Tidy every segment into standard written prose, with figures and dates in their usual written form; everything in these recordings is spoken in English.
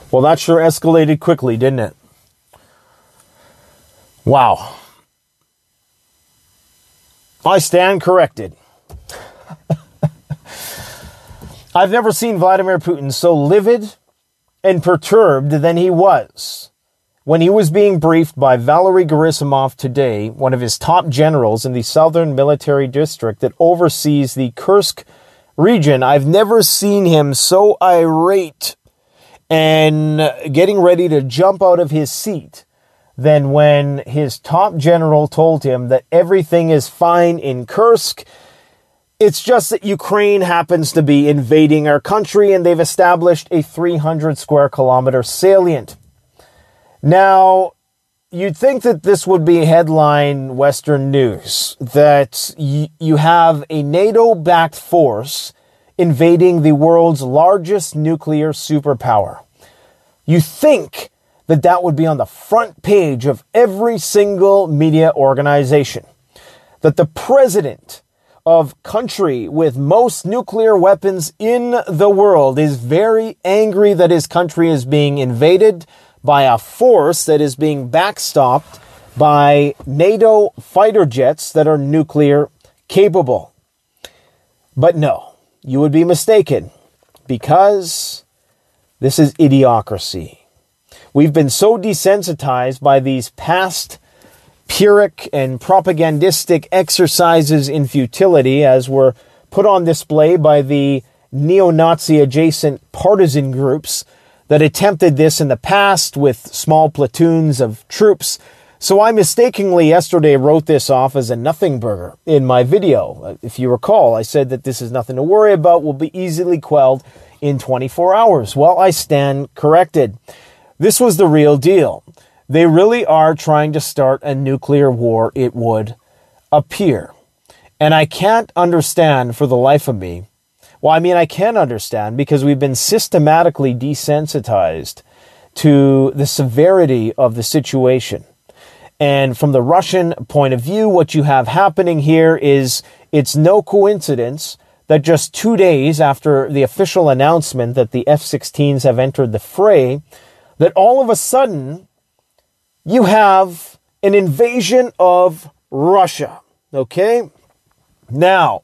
Well, that sure escalated quickly, didn't it? Wow. I stand corrected. I've never seen Vladimir Putin so livid and perturbed than he was when he was being briefed by Valery Gerasimov today, one of his top generals in the Southern Military District that oversees the Kursk region. I've never seen him so irate and getting ready to jump out of his seat than when his top general told him that everything is fine in Kursk. It's just that Ukraine happens to be invading our country and they've established a 300 square kilometer salient. Now, you'd think that this would be headline Western news, that you have a NATO-backed force invading the world's largest nuclear superpower. You think that that would be on the front page of every single media organization. That the president of country with most nuclear weapons in the world is very angry that his country is being invaded by a force that is being backstopped by NATO fighter jets that are nuclear capable. But no, you would be mistaken, because this is idiocracy. We've been so desensitized by these past Pyrrhic and propagandistic exercises in futility, as were put on display by the neo-Nazi adjacent partisan groups that attempted this in the past with small platoons of troops. So I mistakenly yesterday wrote this off as a nothing burger in my video. If you recall, I said that this is nothing to worry about, will be easily quelled in 24 hours. Well, I stand corrected. This was the real deal. They really are trying to start a nuclear war, it would appear. And I can't understand for the life of me. Well, I mean, I can understand because we've been systematically desensitized to the severity of the situation. And from the Russian point of view, what you have happening here is it's no coincidence that just 2 days after the official announcement that the F-16s have entered the fray, that all of a sudden you have an invasion of Russia. Okay? Now,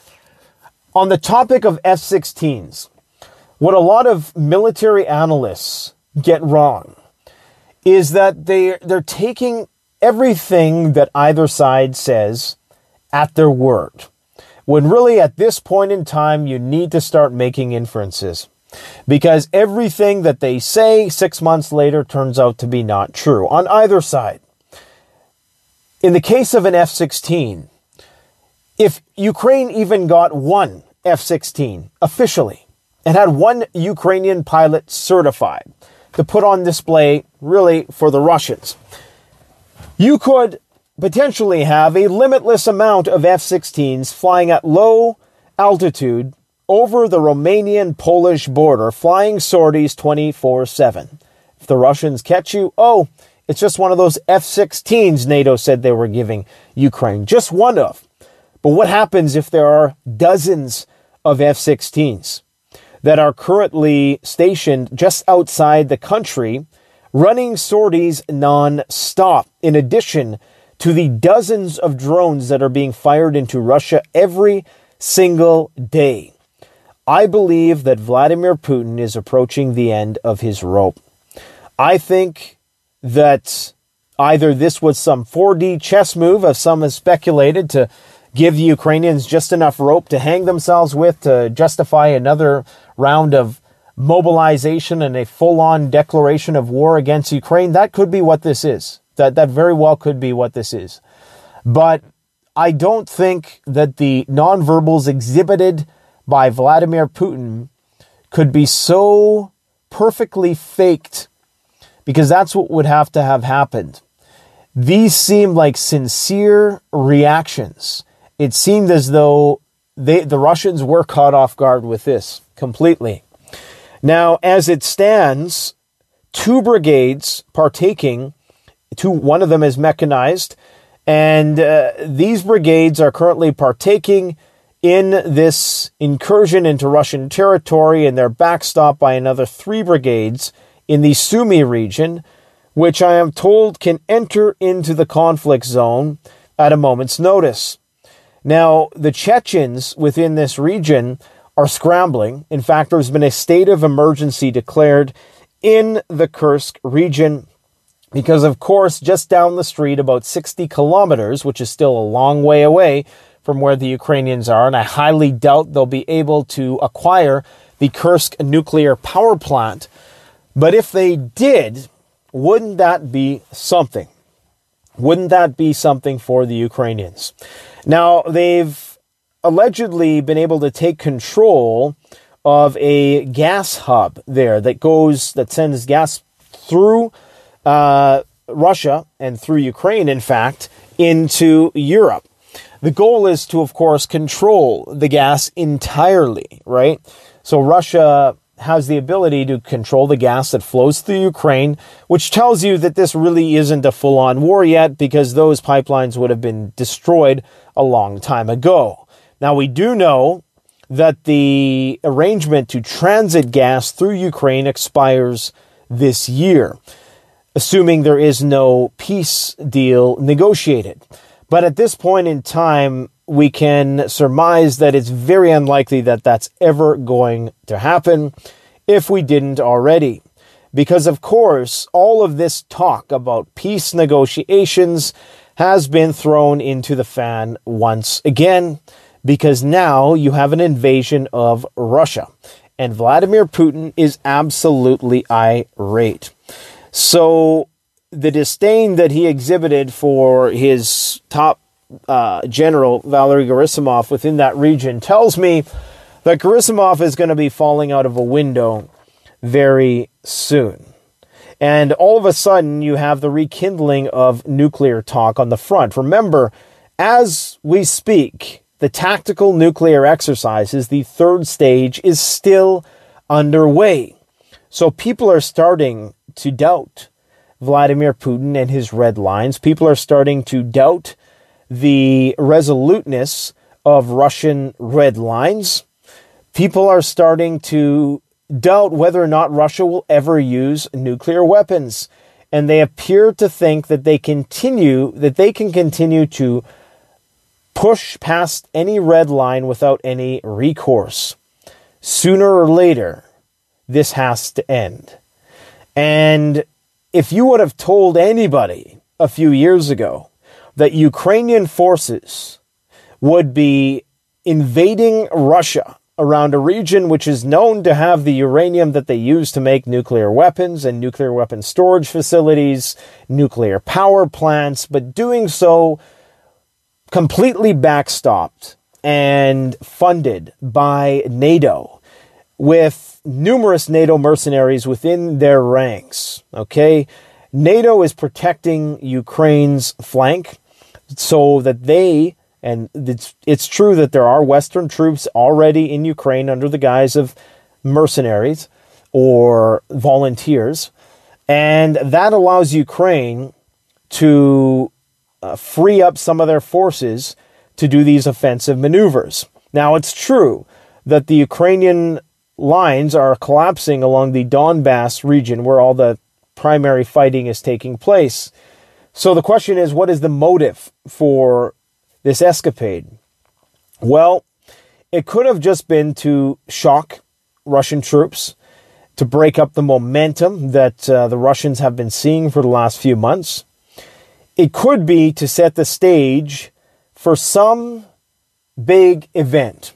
on the topic of F-16s, what a lot of military analysts get wrong is that they're taking everything that either side says at their word, when really at this point in time you need to start making inferences, because everything that they say 6 months later turns out to be not true on either side. In the case of an F-16, if Ukraine even got one F-16 officially and had one Ukrainian pilot certified to put on display really for the Russians, you could potentially have a limitless amount of F-16s flying at low altitude over the Romanian-Polish border, flying sorties 24/7. If the Russians catch you, oh, it's just one of those F-16s NATO said they were giving Ukraine. Just one of. But what happens if there are dozens of F-16s that are currently stationed just outside the country, running sorties non-stop, in addition to the dozens of drones that are being fired into Russia every single day? I believe that Vladimir Putin is approaching the end of his rope. I think that either this was some 4D chess move, as some have speculated, to give the Ukrainians just enough rope to hang themselves with to justify another round of mobilization and a full-on declaration of war against Ukraine. That could be what this is. That very well could be what this is. But I don't think that the nonverbals exhibited by Vladimir Putin could be so perfectly faked, because that's what would have to have happened. These seemed like sincere reactions. It seemed as though the Russians were caught off guard with this completely. Now, as it stands, 2 brigades partaking, one of them is mechanized, and these brigades are currently partaking in this incursion into Russian territory, and they're backstopped by another 3 brigades in the Sumy region, which I am told can enter into the conflict zone at a moment's notice. Now, the Chechens within this region are scrambling. In fact, there's been a state of emergency declared in the Kursk region because, of course, just down the street, about 60 kilometers, which is still a long way away from where the Ukrainians are, and I highly doubt they'll be able to acquire the Kursk nuclear power plant. But if they did, wouldn't that be something? Wouldn't that be something for the Ukrainians? Now, they've allegedly been able to take control of a gas hub there that sends gas through Russia and through Ukraine, in fact, into Europe. The goal is to, of course, control the gas entirely, right? So Russia has the ability to control the gas that flows through Ukraine, which tells you that this really isn't a full-on war yet because those pipelines would have been destroyed a long time ago. Now, we do know that the arrangement to transit gas through Ukraine expires this year, assuming there is no peace deal negotiated. But at this point in time, we can surmise that it's very unlikely that that's ever going to happen if we didn't already. Because, of course, all of this talk about peace negotiations has been thrown into the fan once again, because now you have an invasion of Russia, and Vladimir Putin is absolutely irate. So the disdain that he exhibited for his top general, Valery Gerasimov, within that region tells me that Gerasimov is going to be falling out of a window very soon. And all of a sudden, you have the rekindling of nuclear talk on the front. Remember, as we speak, the tactical nuclear exercises, the third stage, is still underway. So people are starting to doubt Vladimir Putin and his red lines. People are starting to doubt the resoluteness of Russian red lines. People are starting to doubt whether or not Russia will ever use nuclear weapons. And they appear to think that they can continue to push past any red line without any recourse. Sooner or later, this has to end. And if you would have told anybody a few years ago that Ukrainian forces would be invading Russia around a region which is known to have the uranium that they use to make nuclear weapons and nuclear weapon storage facilities, nuclear power plants, but doing so completely backstopped and funded by NATO, with numerous NATO mercenaries within their ranks, okay? NATO is protecting Ukraine's flank so that and it's true that there are Western troops already in Ukraine under the guise of mercenaries or volunteers, and that allows Ukraine to free up some of their forces to do these offensive maneuvers. Now, it's true that the Ukrainian lines are collapsing along the Donbass region where all the primary fighting is taking place. So the question is, what is the motive for this escapade? Well, it could have just been to shock Russian troops, to break up the momentum that the Russians have been seeing for the last few months. It could be to set the stage for some big event.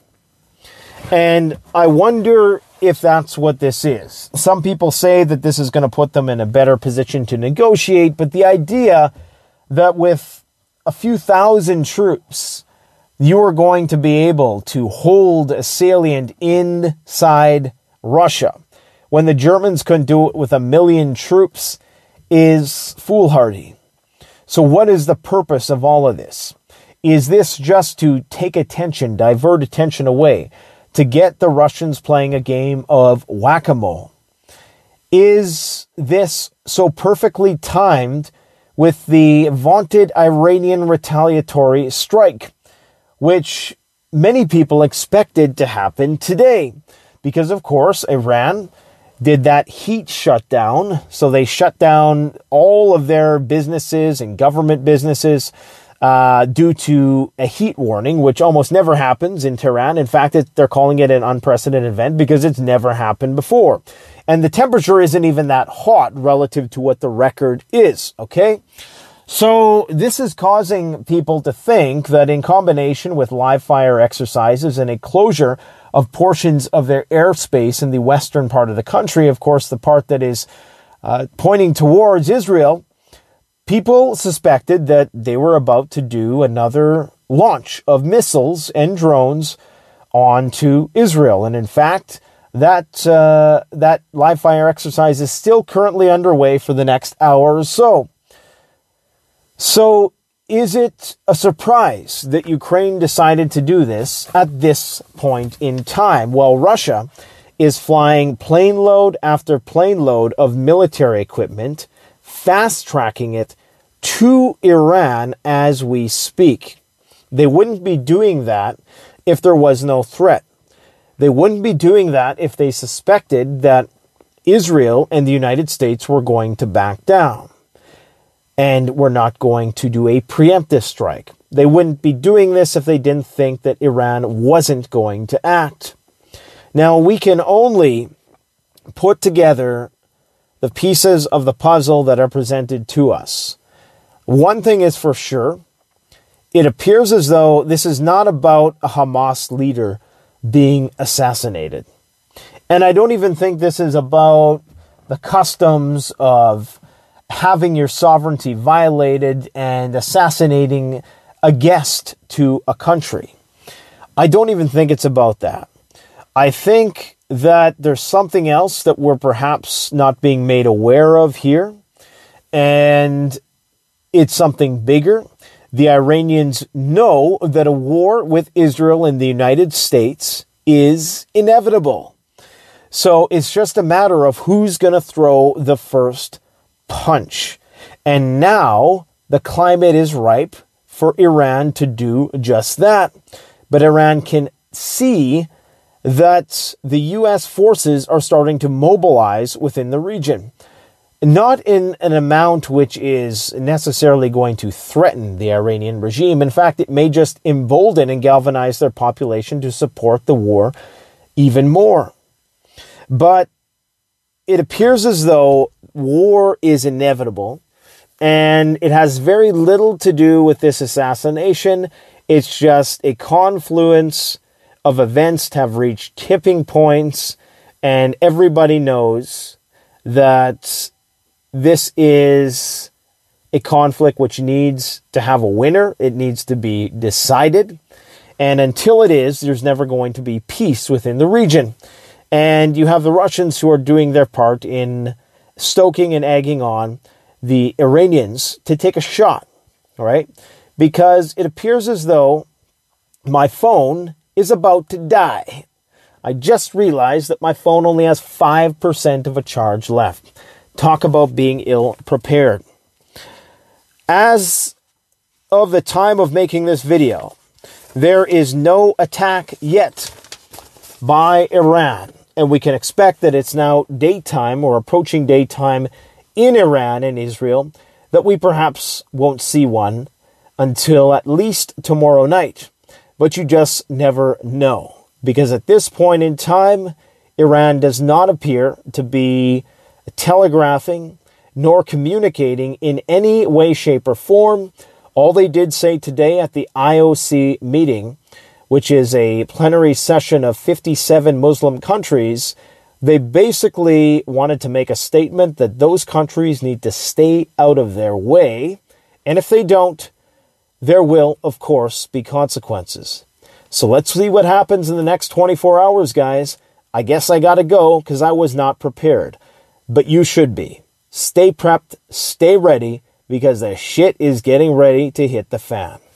And I wonder if that's what this is. Some people say that this is going to put them in a better position to negotiate, but the idea that with a few thousand troops, you are going to be able to hold a salient inside Russia, when the Germans couldn't do it with 1 million troops, is foolhardy. So what is the purpose of all of this? Is this just to take attention, divert attention away, to get the Russians playing a game of whack-a-mole? Is this so perfectly timed with the vaunted Iranian retaliatory strike, which many people expected to happen today? Because, of course, Iran did that heat shut down. So they shut down all of their businesses and government businesses due to a heat warning, which almost never happens in Tehran. In fact, they're calling it an unprecedented event because it's never happened before. And the temperature isn't even that hot relative to what the record is, okay? So this is causing people to think that in combination with live fire exercises and a closure of portions of their airspace in the western part of the country, of course, the part that is pointing towards Israel, people suspected that they were about to do another launch of missiles and drones onto Israel. And in fact, that live fire exercise is still currently underway for the next hour or so. So is it a surprise that Ukraine decided to do this at this point in time? Well, Russia is flying plane load after plane load of military equipment, fast-tracking it to Iran as we speak. They wouldn't be doing that if there was no threat. They wouldn't be doing that if they suspected that Israel and the United States were going to back down and were not going to do a preemptive strike. They wouldn't be doing this if they didn't think that Iran wasn't going to act. Now, we can only put together the pieces of the puzzle that are presented to us. One thing is for sure, it appears as though this is not about a Hamas leader being assassinated. And I don't even think this is about the customs of having your sovereignty violated and assassinating a guest to a country. I don't even think it's about that. I think that there's something else that we're perhaps not being made aware of here, and it's something bigger. The Iranians know that a war with Israel and the United States is inevitable. So it's just a matter of who's going to throw the first punch. And now the climate is ripe for Iran to do just that. But Iran can see that the U.S. forces are starting to mobilize within the region. Not in an amount which is necessarily going to threaten the Iranian regime. In fact, it may just embolden and galvanize their population to support the war even more. But it appears as though war is inevitable, and it has very little to do with this assassination. It's just a confluence of events have reached tipping points, and everybody knows that this is a conflict which needs to have a winner. It needs to be decided. And until it is, there's never going to be peace within the region. And you have the Russians who are doing their part in stoking and egging on the Iranians to take a shot, all right? Because it appears as though my phone is about to die. I just realized that my phone only has 5% of a charge left. Talk about being ill prepared. As of the time of making this video, there is no attack yet by Iran. And we can expect that it's now daytime or approaching daytime in Iran and Israel, that we perhaps won't see one until at least tomorrow night. But you just never know. Because at this point in time, Iran does not appear to be telegraphing nor communicating in any way, shape, or form. All they did say today at the IOC meeting, which is a plenary session of 57 Muslim countries, they basically wanted to make a statement that those countries need to stay out of their way. And if they don't, there will, of course, be consequences. So let's see what happens in the next 24 hours, guys. I guess I gotta go because I was not prepared. But you should be. Stay prepped, stay ready, because the shit is getting ready to hit the fan.